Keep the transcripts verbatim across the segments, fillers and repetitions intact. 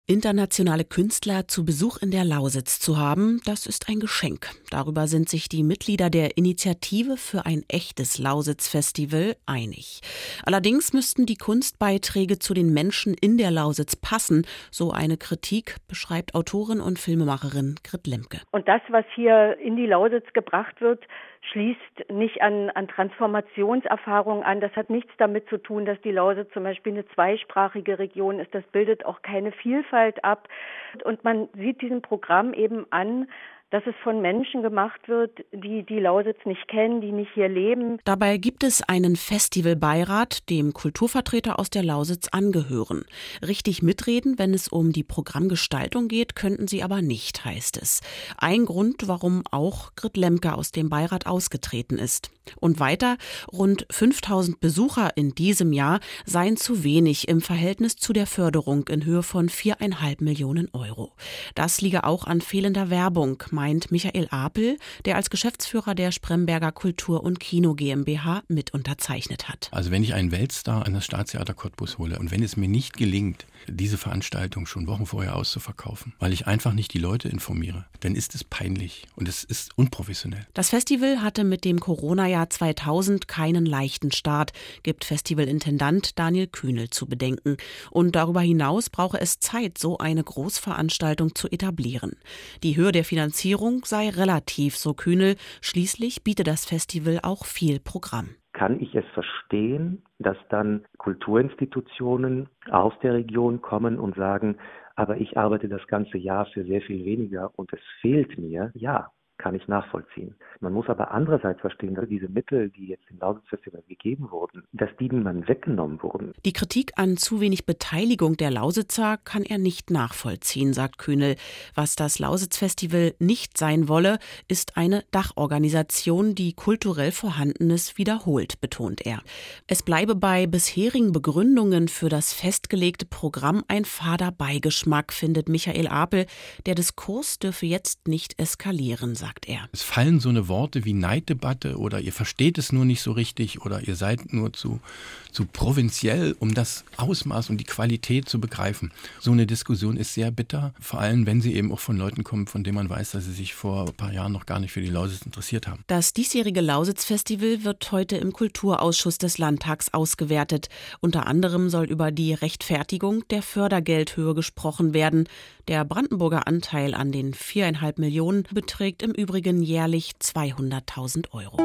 Internationale Künstler zu Besuch in der Lausitz zu haben, das ist ein Geschenk. Darüber sind sich die Mitglieder der Initiative für ein echtes Lausitz-Festival einig. Allerdings müssten die Kunstbeiträge zu den Menschen in der Lausitz passen, so eine Kritik, beschreibt Autorin und Filmemacherin Grit Lemke. Und das, was hier in die Lausitz gebracht wird, schließt nicht an, an Transformationserfahrungen an. Das hat nichts damit zu tun, dass die Lausitz zum Beispiel eine zweisprachige Region ist. Das bildet auch keine Vielfalt ab. Und man sieht diesem Programm eben an, dass es von Menschen gemacht wird, die die Lausitz nicht kennen, die nicht hier leben. Dabei gibt es einen Festivalbeirat, dem Kulturvertreter aus der Lausitz angehören. Richtig mitreden, wenn es um die Programmgestaltung geht, könnten sie aber nicht, heißt es. Ein Grund, warum auch Grit Lemke aus dem Beirat ausgetreten ist. Und weiter, rund fünftausend Besucher in diesem Jahr seien zu wenig im Verhältnis zu der Förderung in Höhe von viereinhalb Millionen Euro. Das liege auch an fehlender Werbung, meint Michael Apel, der als Geschäftsführer der Spremberger Kultur- und Kino GmbH mit unterzeichnet hat. Also wenn ich einen Weltstar an das Staatstheater Cottbus hole und wenn es mir nicht gelingt, diese Veranstaltung schon Wochen vorher auszuverkaufen, weil ich einfach nicht die Leute informiere, dann ist es peinlich und es ist unprofessionell. Das Festival hatte mit dem Corona-Jahr zweitausend keinen leichten Start, gibt Festivalintendant Daniel Kühnel zu bedenken. Und darüber hinaus brauche es Zeit, so eine Großveranstaltung zu etablieren. Die Höhe der Finanzierung sei relativ, so Kühnel. Schließlich biete das Festival auch viel Programm. Kann ich es verstehen, dass dann Kulturinstitutionen aus der Region kommen und sagen, aber ich arbeite das ganze Jahr für sehr viel weniger und es fehlt mir? Ja, kann ich nachvollziehen. Man muss aber andererseits verstehen, dass diese Mittel, die jetzt im Lausitz-Festival gegeben wurden, dass die dann weggenommen wurden. Die Kritik an zu wenig Beteiligung der Lausitzer kann er nicht nachvollziehen, sagt Kühnel. Was das Lausitz-Festival nicht sein wolle, ist eine Dachorganisation, die kulturell Vorhandenes wiederholt, betont er. Es bleibe bei bisherigen Begründungen für das festgelegte Programm ein fader Beigeschmack, findet Michael Apel. Der Diskurs dürfe jetzt nicht eskalieren, sagt er. Es fallen so eine Worte wie Neiddebatte oder ihr versteht es nur nicht so richtig oder ihr seid nur zu, zu provinziell, um das Ausmaß und die Qualität zu begreifen. So eine Diskussion ist sehr bitter, vor allem wenn sie eben auch von Leuten kommt, von denen man weiß, dass sie sich vor ein paar Jahren noch gar nicht für die Lausitz interessiert haben. Das diesjährige Lausitz-Festival wird heute im Kulturausschuss des Landtags ausgewertet. Unter anderem soll über die Rechtfertigung der Fördergeldhöhe gesprochen werden. Der Brandenburger Anteil an den viereinhalb Millionen beträgt im Übrigen jährlich zweihunderttausend Euro.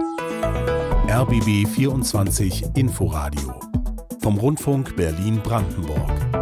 R B B vierundzwanzig Inforadio vom Rundfunk Berlin-Brandenburg.